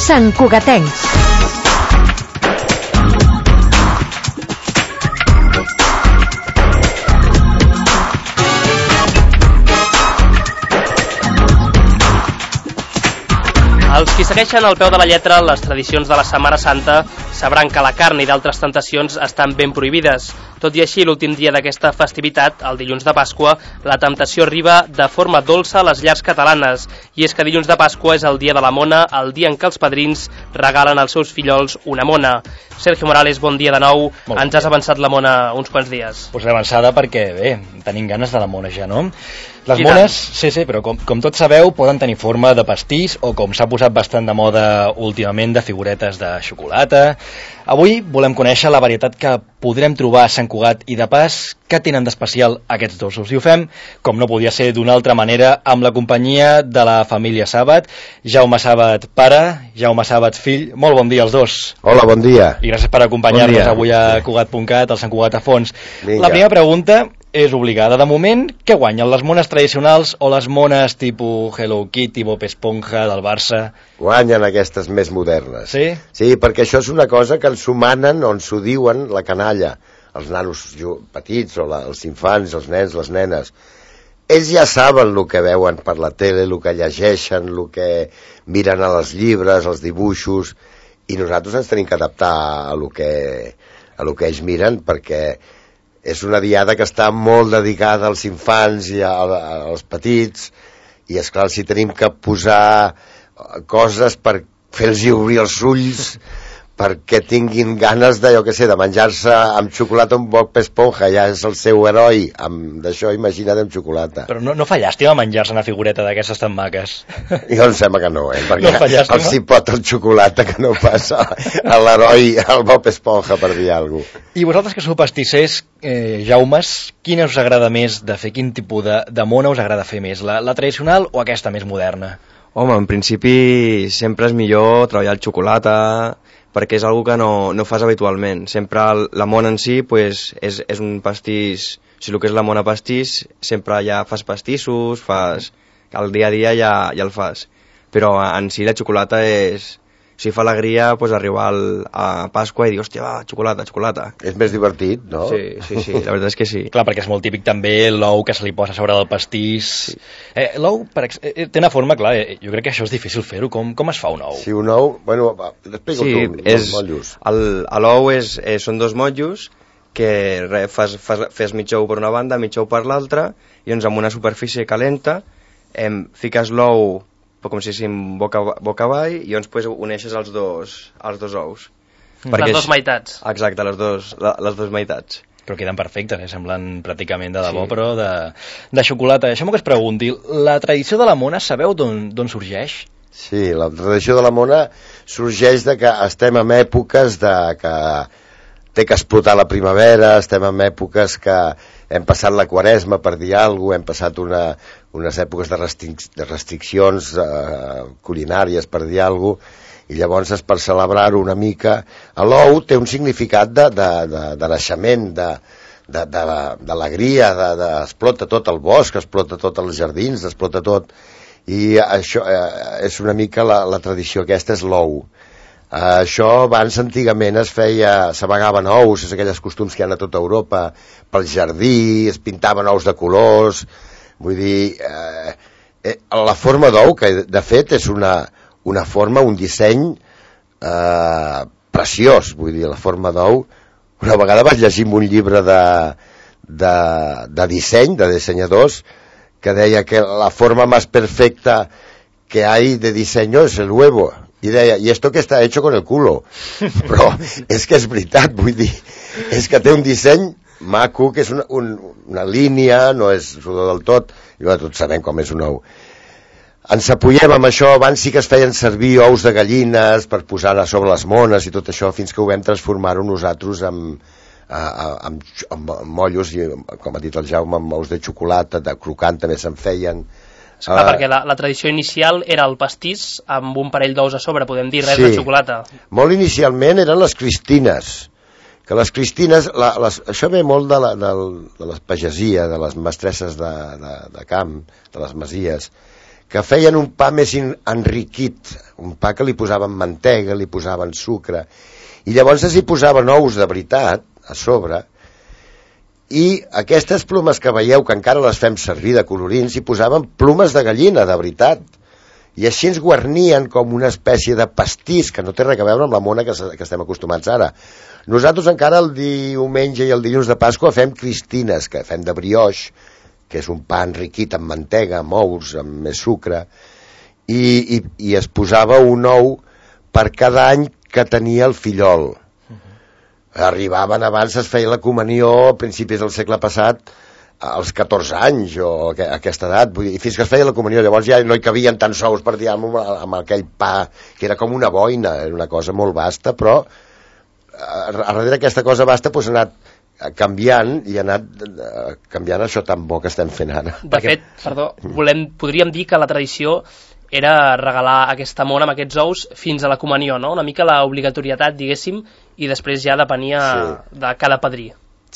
Sant Cugatencs. Els qui segueixen al peu de la lletra les tradicions de la Setmana Santa sabran que la carn i d'altres tentacions estan ben prohibides. Tot i així, l'últim dia d'aquesta festivitat, el dilluns de Pasqua, la temptació arriba de forma dolça a les llars catalanes. I és que dilluns de Pasqua és el dia de la mona, el dia en què els padrins regalen als seus fillols una mona. Sergio Morales, bon dia de nou. Ens has avançat la mona uns quants dies. Pues l'he avançada perquè, bé, tenim ganes de la mona ja, no? Les mones, sí, però com tots sabeu, poden tenir forma de pastís o, com s'ha posat bastant de moda últimament, de figuretes de xocolata. Avui volem conèixer la varietat que podrem trobar a Sant Cugat i, de pas, què tenen d'especial aquests dolços. I ho fem, com no podia ser d'una altra manera, amb la companyia de la família Sàbat. Jaume Sàbat, pare, Jaume Sàbat, fill. Molt bon dia als dos. Hola, bon dia. I gràcies per acompanyar-nos avui a Cugat.cat, al Sant Cugat a fons. Vinga. La primera pregunta és obligada. De moment, què guanyen, les mones tradicionals o les mones tipus Hello Kitty, Bob Esponja, del Barça? Guanyen aquestes més modernes. Sí? Sí, perquè això és una cosa que ens ho manen o ens ho diuen la canalla, els nanos petits o els infants, els nens, les nenes. Ells ja saben el que veuen per la tele, el que llegeixen, el que miren a les llibres, als dibuixos, i nosaltres ens tenim que adaptar a lo que ells miren, perquè és una diada que està molt dedicada als infants i als petits, i esclar, si tenim que posar coses per fer-los obrir els ulls perquè tinguin ganes de, jo què sé, de menjar-se amb xocolata un Bob Esponja, ja és el seu heroi d'això, imagina't amb xocolata. Però no fa llàstima menjar-se una figureta d'aquestes tan maques? Jo em sembla que no, perquè no fa llàstima? els hi pot el xocolata que no passa a l'heroi, al Bob Esponja, per dir alguna cosa. I vosaltres que sou pastissers, Jaumes, quina us agrada més de fer? Quin tipus de mona us agrada fer més? La tradicional o aquesta més moderna? Home, en principi sempre és millor treballar el xocolata, perquè és una que no fas habitualment. Sempre la mona en si pues, és un pastís, o sigui, el que és la mona pastís, sempre ja fas pastissos, el dia a dia ja el fas. Però en si la xocolata és... O sigui, fa alegria pues, arribar a Pasqua i dir, hòstia, va, xocolata. És més divertit, no? Sí, la veritat és que sí. Clar, perquè és molt típic també l'ou que se li posa sobre del pastís. Sí. L'ou té una forma, clar, jo crec que això és difícil fer-ho. Com es fa un ou? Sí, un ou... Bueno, explica-ho tu, els motllos. L'ou són dos motllos que fes mig ou per una banda, mig ou per l'altra, i doncs amb una superfície calenta fiques l'ou com si féssim boca avall, i llavors pues, uneixes els dos ous. Les dues meitats. Exacte, les dues meitats. Però queden perfectes, semblant pràcticament de debò, sí. Però de xocolata. Deixem que es pregunti, la tradició de la mona sabeu d'on sorgeix? Sí, la tradició de la mona sorgeix de que estem en èpoques que té que explotar la primavera, estem en èpoques que hem passat la quaresma, per dir alguna cosa, hem passat unes èpoques de restriccions culinàries, per dir alguna cosa, i llavors és per celebrar-ho una mica. L'ou té un significat de naixement, d'alegria, explota tot el bosc, explota tots els jardins, explota tot, i això és una mica la tradició aquesta, és l'ou. Això abans antigament s'amagaven ous, és aquelles costums que hi ha a tota Europa, pel jardí, es pintaven ous de colors, vull dir, la forma d'ou, que de fet és una forma, un disseny preciós, vull dir, la forma d'ou. Una vegada vaig llegir un llibre de disseny, de dissenyadors, que deia que la forma más perfecta que hay de diseño es el huevo. I deia, i esto que està hecho con el culo. Però és que és veritat, vull dir, és que té un disseny maco, que és una línia, no és rodó del tot, i tots sabem com és un ou. Ens apoyem amb això, abans sí que es feien servir ous de gallines per posar a sobre les mones i tot això, fins que ho vam transformar-ho nosaltres amb mollos, i, com ha dit el Jaume, amb ous de xocolata, de crocant també se'n feien. Esclar, perquè la tradició inicial era el pastís amb un parell d'ous a sobre, podem dir, res de xocolata. Molt inicialment eren les cristines, que les cristines, això ve molt de la pagesia, de les mestresses de camp, de les masies, que feien un pa més enriquit, un pa que li posaven mantega, li posaven sucre, i llavors s'hi posaven ous de veritat a sobre, i aquestes plomes que veieu, que encara les fem servir de colorins, hi posaven plomes de gallina, de veritat, i així ens guarnien com una espècie de pastís, que no té res a veure amb la mona que estem acostumats ara. Nosaltres encara el diumenge i el dilluns de Pasqua fem cristines, que fem de brioix, que és un pa enriquit amb mantega, amb ous, amb més sucre, i es posava un ou per cada any que tenia el fillol. Arribaven abans, es feia la comunió a principis del segle passat, als 14 anys o a aquesta edat, vull dir, fins que es feia la comunió, llavors ja no hi cabien tants ous per dir amb aquell pa, que era com una boina, era una cosa molt vasta, però a darrere d'aquesta cosa vasta doncs, ha anat canviant i ha anat canviant això tan bo que estem fent ara. De fet, podríem dir que la tradició era regalar aquesta mona amb aquests ous fins a la comunió, no? Una mica l'obligatorietat, diguéssim, i després ja depenia de cada padrí.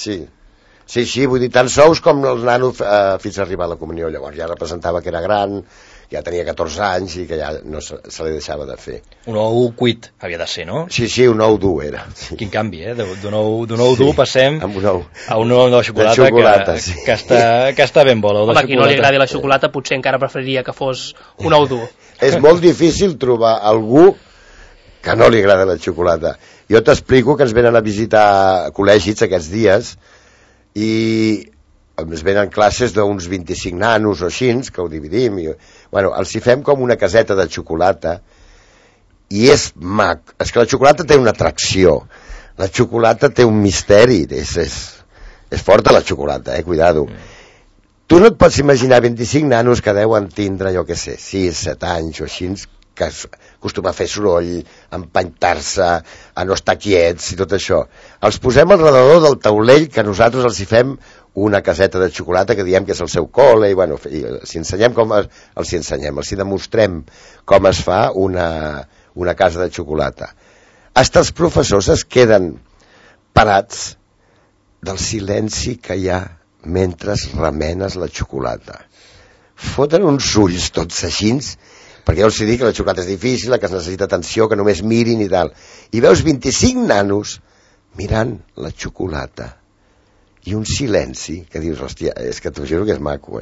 Sí, vull dir, tants ous com el nano fins a arribar a la comunió. Llavors ja representava que era gran, ja tenia 14 anys i que ja no se li deixava de fer. Un ou cuit havia de ser, no? Sí, un ou dur era. Sí. Quin canvi, d'un ou dur passem a un ou de xocolata que està ben bo. Home, a qui no li agradi la xocolata potser encara preferiria que fos un ou dur. És molt difícil trobar algú que no li agrada la xocolata. Jo t'explico que ens venen a visitar col·legis aquests dies i ens venen classes d'uns 25 nanos o així, que ho dividim, els hi fem com una caseta de xocolata i és mac. És que la xocolata té una atracció, la xocolata té un misteri, és forta la xocolata, cuidado. Tu no et pots imaginar 25 nanos que deuen tindre, jo què sé, 6, 7 anys o així, que acostuma a fer soroll, a empantar-se, a no estar quiets i tot això. Els posem al redador del taulell que nosaltres els hi fem una caseta de xocolata que diem que és el seu col, i els hi demostrem com es fa una casa de xocolata. Hasta els professors es queden parats del silenci que hi ha mentre remenes la xocolata. Foten uns ulls tots així, perquè jo els dic que la xocolata és difícil, que es necessita atenció, que només mirin i tal. I veus 25 nanos mirant la xocolata i un silenci que dius, hòstia, és que t'ho juro que és maco,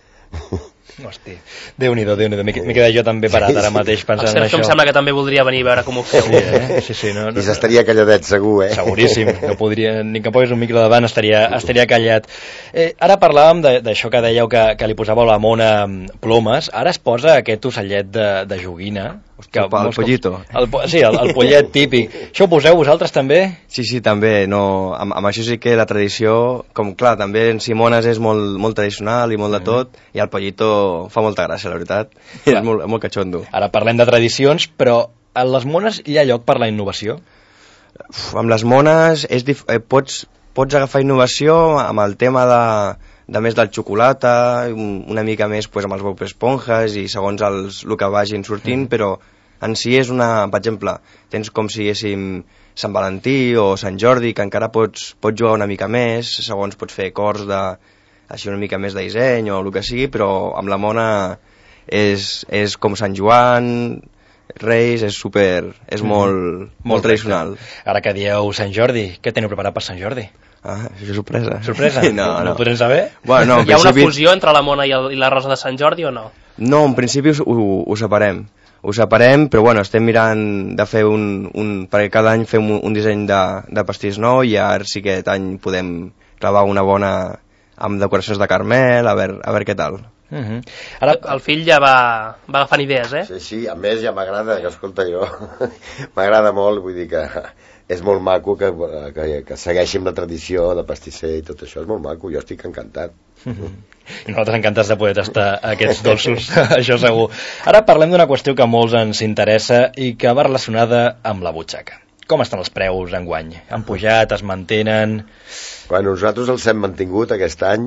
Hosti, Déu-n'hi-do, m'he quedat jo també parat ara mateix pensant en això. Em sembla que també voldria venir a veure com ho feu. Sí, no. I s'estaria calladet segur, Seguríssim, no podria, ni que pogués un micro davant estaria callat. Ara parlàvem d'això que dèieu que li posàveu a la mona plomes, ara es posa aquest ocellet de joguina. El pollito. Sí, el pollet típic. Això ho poseu vosaltres també? Sí, també. Amb això sí que la tradició, com clar, també en Simones és molt tradicional i molt de tot, i el pollito fa molta gràcia, la veritat. És molt catxondo. Ara parlem de tradicions, però a les mones hi ha lloc per la innovació? Amb les mones pots agafar innovació amb el tema de més del xocolata, una mica més amb els Bob Esponjas i segons el que vagin sortint, però en si és per exemple, tens com si diguéssim Sant Valentí o Sant Jordi, que encara pots jugar una mica més, segons pots fer cors així una mica més de disseny o el que sigui, però amb la mona és com Sant Joan, Reis, és molt tradicional. Ara que dieu Sant Jordi, què teniu preparat per Sant Jordi? Això és sorpresa. Sorpresa? No ho podrem saber? Hi ha una fusió entre la mona i la rosa de Sant Jordi o no? No, en principi ho separem. Però estem mirant de fer perquè cada any fem un disseny de pastís nou i ara sí que aquest any podem clavar una bona amb decoracions de caramel, a veure què tal. Ara el fill ja va agafant idees, Sí, a més ja m'agrada, que escolta jo, m'agrada molt, vull dir que és molt maco que segueixin la tradició de pastisser i tot això, és molt maco, jo estic encantat. I nosaltres encantats de poder tastar aquests dolços, això segur. Ara parlem d'una qüestió que a molts ens interessa i que va relacionada amb la butxaca. Com estan els preus enguany? Han pujat, es mantenen? Nosaltres els hem mantingut aquest any,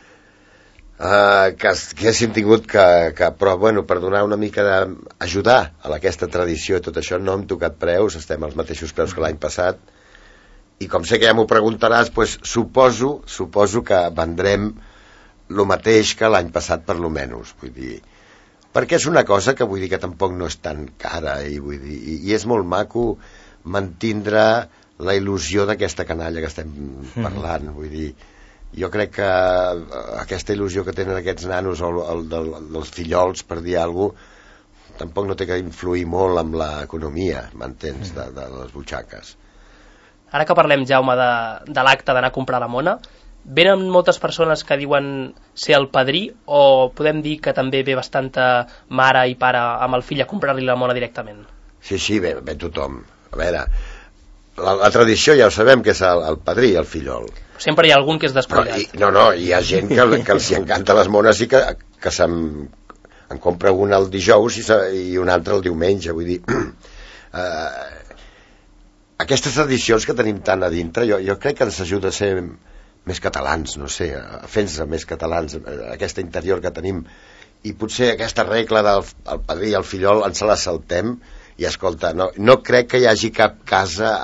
que haguéssim tingut però per donar una mica d'ajudar a aquesta tradició i tot això no hem tocat preus, estem als mateixos preus que l'any passat, i com sé que ja m'ho preguntaràs, suposo que vendrem el mateix que l'any passat per lo menys, vull dir, perquè és una cosa que vull dir que tampoc no és tan cara, i és molt maco mantindre la il·lusió d'aquesta canalla que estem parlant, vull dir, jo crec que aquesta il·lusió que tenen aquests nanos dels fillols, per dir alguna cosa, tampoc no té que influir molt amb l'economia, m'entens, de les butxaques. Ara que parlem, Jaume, de l'acte d'anar a comprar la mona, venen moltes persones que diuen ser el padrí, o podem dir que també ve bastanta mare i pare amb el fill a comprar-li la mona directament? Sí, ve tothom. A veure, la tradició ja ho sabem que és el padrí, el fillol. Sempre hi ha algun que és descuidat. No, hi ha gent que els hi encanta les mones i que en compra un el dijous i un altre el diumenge, vull dir... Aquestes tradicions que tenim tan a dintre, jo crec que ens ajuda a ser més catalans, no sé, a fer-nos més catalans, aquesta interior que tenim, i potser aquesta regla del padrí i el fillol ens la saltem, i escolta, no crec que hi hagi cap casa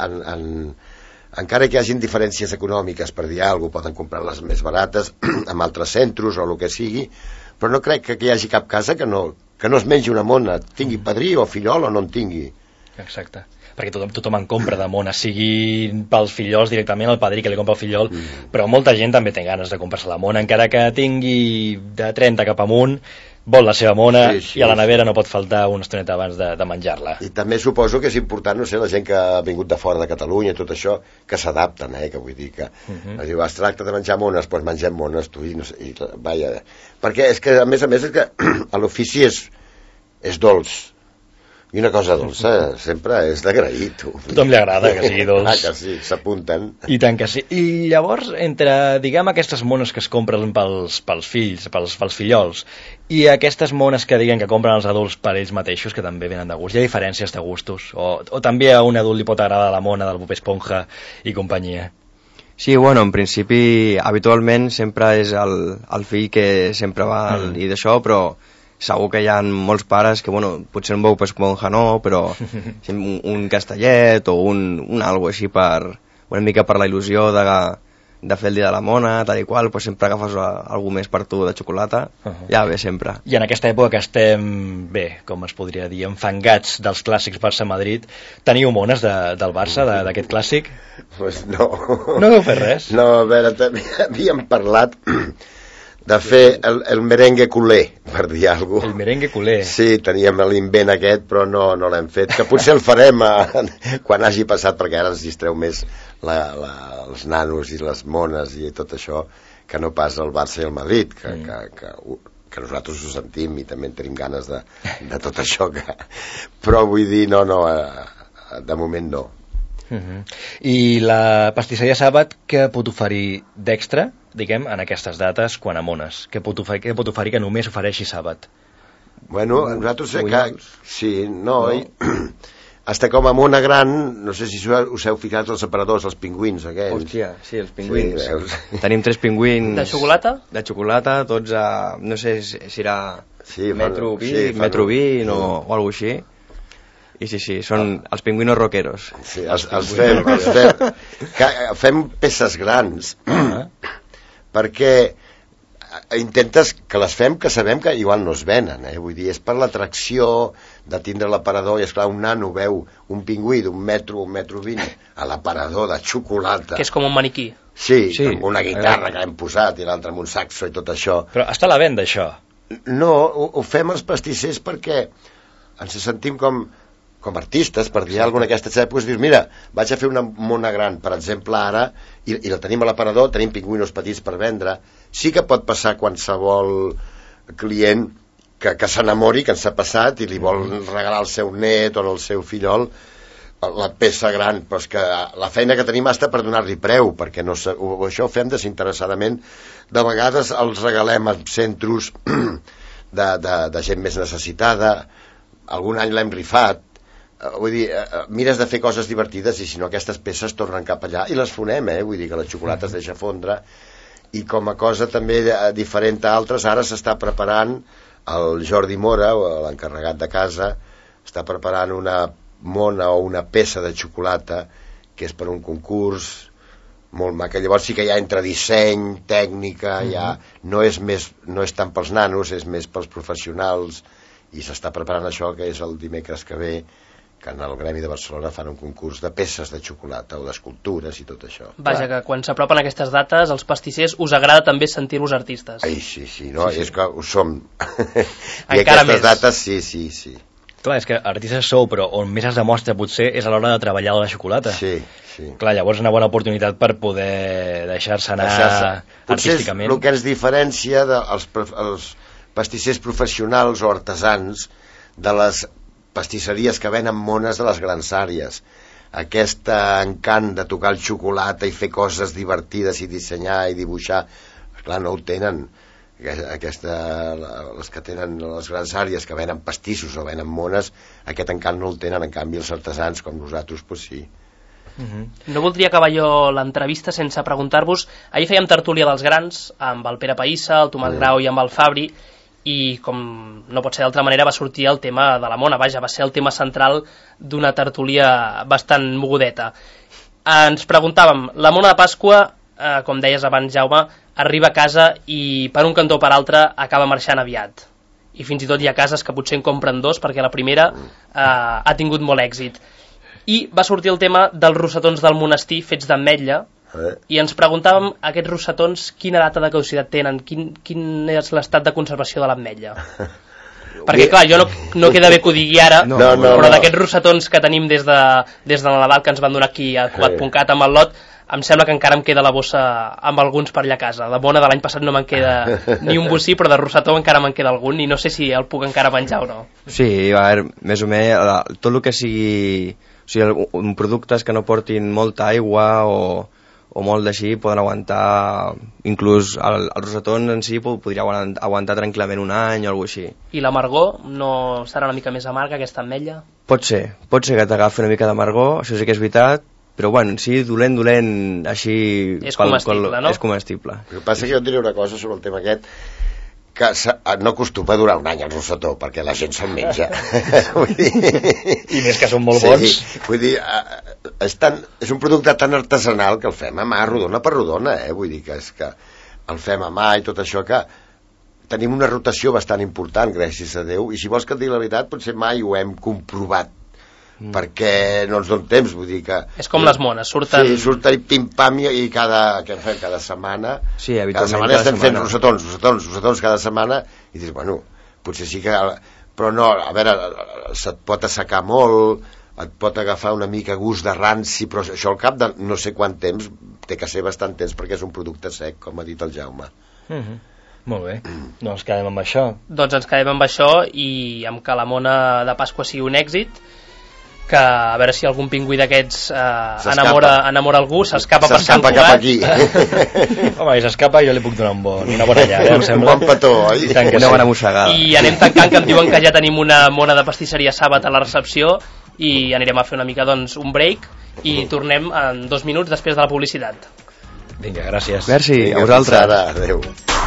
encara que hi hagin diferències econòmiques, per dir alguna cosa, poden comprar les més barates en altres centres o el que sigui, però no crec que hi hagi cap casa que no es mengi una mona, tingui padrí o fillol o no en tingui. Exacte, perquè tothom en compra de mona, sigui pels fillols directament, el padrí que li compra el fillol, però molta gent també té ganes de comprar-se la mona, encara que tingui de 30 cap amunt, vol la seva mona, i a la nevera no pot faltar una estoneta abans de menjar-la. I també suposo que és important, no sé, la gent que ha vingut de fora de Catalunya, tot això, que s'adapten, que vull dir que es tracta de menjar mones, doncs mengem mones, tu, i no sé, vaja, perquè és que a més és que l'ofici és dolç, i una cosa dolça sempre és d'agrair, tu. A tothom li agrada que sigui dolç. Que sí, s'apunten. I tant que sí. I llavors, entre, diguem, aquestes mones que es compren pels fills, pels fillols, i aquestes mones que diguen que compren els adults per ells mateixos, que també venen de gust, hi ha diferències de gustos? O també a un adult li pot agradar la mona del Bob Esponja i companyia? Sí, bueno, en principi, habitualment sempre és el fill que sempre va i d'això, però segur que hi ha molts pares que, bueno, potser un Bob Esponja no, però un castellet o un algo així una mica per la il·lusió de fer el dia de la mona, tal i qual, pues sempre agafes algú més per tu de xocolata, ja ve sempre. I en aquesta època que estem, bé, com es podria dir, enfangats dels clàssics Barça-Madrid, teniu mones del Barça, d'aquest clàssic? Pues no. No vau fer res? No, a veure, també havíem parlat de fer el merengue culer, per dir alguna cosa. El merengue culer. Sí, teníem l'invent aquest, però no l'hem fet, que potser el farem quan hagi passat, perquè ara ens distreu més els nanos i les mones i tot això, que no pas el Barça i el Madrid, que nosaltres ho sentim i també tenim ganes de tot això, però vull dir, no, de moment no. I la pastisseria Sàbat què pot oferir d'extra, diguem, en aquestes dates quan a mones? Què pot oferir que només ofereixi Sàbat? Bueno, nosaltres sí, no, hasta com a mona gran, no sé si us heu ficat els separadors, els pingüins aquells. Hòstia, sí, els pingüins. Sí, tenim 3 pingüins. De xocolata? De xocolata, tots a, no sé si era Metro Vin o alguna així. I sí, són els pingüinos rockeros. Sí, els fem peces grans, perquè intentes que les fem, que sabem que igual no es venen, vull dir, és per l'atracció de tindre l'aparador, i esclar, un nano veu un pingüí d'un metro, 1,20 m a l'aparador de xocolata. Que és com un maniquí. Sí, amb una guitarra que hem posat i l'altre amb un saxo i tot això. Però està a la venda, això? No, ho fem els pastissers perquè ens sentim com artistes, per dir alguna d'aquestes èpoques, dius, mira, vaig a fer una mona gran, per exemple, ara, i la tenim a l'aparador, tenim pingüinos petits per vendre. Sí que pot passar qualsevol client que s'enamori, que ens ha passat, i li vol regalar al seu net o al seu fillol la peça gran, però és que la feina que tenim està per donar-li preu, perquè això ho fem desinteressadament. De vegades els regalem als centres de gent més necessitada, algun any l'hem rifat. Vull dir, mires de fer coses divertides i si no aquestes peces tornen cap allà i les fonem, vull dir que la xocolata es deixa fondre. I com a cosa també diferent a altres, ara s'està preparant el Jordi Mora, l'encarregat de casa, està preparant una mona o una peça de xocolata que és per un concurs molt maca. Llavors sí que hi ha entre disseny, tècnica, no és tant pels nanos, és més pels professionals i s'està preparant això, que és el dimecres que ve, que en el Gremi de Barcelona fan un concurs de peces de xocolata o d'escultures i tot això. Vaja, que quan s'apropen aquestes dates, els pastissers us agrada també sentir-vos artistes. Ai, sí, no? Sí. És que ho som. I encara aquestes més. dates, sí. Clar, és que artistes sou, però on més es demostra potser és a l'hora de treballar la xocolata. Sí. Clar, llavors una bona oportunitat per poder deixar-se anar artísticament. Potser el que ens diferencia dels pastissers professionals o artesans de les pastisseries que venen mones de les grans àrees. Aquest encant de tocar el xocolata i fer coses divertides i dissenyar i dibuixar, clar, no ho tenen. Les que tenen les grans àrees, que venen pastissos o venen mones, aquest encant no el tenen. En canvi els artesans com nosaltres, doncs sí. No voldria acabar jo l'entrevista sense preguntar-vos, ahir fèiem tertúlia dels grans amb el Pere Païssa, el Tomàs Grau i amb el Fabri, i com no pot ser d'altra manera va sortir el tema de la mona, vaja, va ser el tema central d'una tertúlia bastant mogudeta. Ens preguntàvem, la mona de Pasqua, com deies abans, Jaume, arriba a casa i per un cantó o per altre acaba marxant aviat, i fins i tot hi ha cases que potser en compren dos perquè la primera ha tingut molt èxit, i va sortir el tema dels rossetons del monestir fets d'ametlla. I ens preguntàvem, aquests rossetons, quina data de caducitat tenen? Quin és l'estat de conservació de l'ametlla? Perquè, clar, jo no queda bé que ho digui ara, però d'aquests rossetons que tenim des de Nadal, que ens van donar aquí a Cugat.cat amb el lot, em sembla que encara em queda la bossa amb alguns per allà a casa. De bona de l'any passat no me'n queda ni un bocí, però de rossetó encara me'n queda algun, i no sé si el puc encara menjar o no. Sí, a veure, més o menys, tot el que sigui... O sigui, productes que no portin molta aigua o molt d'així poden aguantar, inclús el rosetón en si podria aguantar tranquil·lament un any o alguna cosa així. I l'amargor no serà una mica més amarga, aquesta ametlla? Pot ser que t'agafi una mica d'amargor, això sí que és veritat, però bueno, sí, dolent, així... És comestible, no? És comestible. El que passa que jo et diré una cosa sobre el tema aquest, que no acostuma a durar un any el rosetó, perquè la gent se'n menja. Vull dir... I més que són molt bons. Vull dir, és un producte tan artesanal que el fem a mà, rodona per rodona, vull dir que és que el fem a mà i tot això, que tenim una rotació bastant important, gràcies a Déu, i si vols que et digui la veritat, potser mai ho hem comprovat, perquè no ens donem temps, vull dir que... És com les mones, surten... Sí, surten pim-pam i cada setmana... Sí, cada setmana estem fent rossetons cada setmana, i dius, bueno, potser sí que... Però no, a veure, se't pot assecar molt, et pot agafar una mica gust de ranci, però això al cap de no sé quant temps, té que ser bastant temps, perquè és un producte sec, com ha dit el Jaume. Molt bé, doncs quedem amb això. Doncs ens quedem amb això i amb que la mona de Pasqua sigui un èxit, que a veure si algun pingüí d'aquests enamora algú, s'escapa per Sant Cugat. Cap aquí. Home, i s'escapa jo li puc donar una bona llar, em sembla. Un bon petó, oi? Una bona mossegada. I anem tancant, que em diuen que ja tenim una mona de pastisseria Sàbat a la recepció i anirem a fer una mica, doncs, un break i tornem en 2 minuts després de la publicitat. Vinga, gràcies. Merci, a vosaltres. Adéu.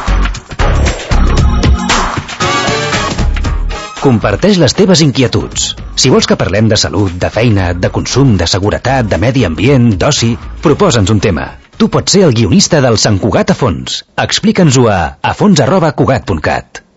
Comparteix les teves inquietuds. Si vols que parlem de salut, de feina, de consum, de seguretat, de medi ambient, d'oci, proposa'ns un tema. Tu pots ser el guionista del Sant Cugat a fons. Explica'ns-ho a fons@cugat.cat.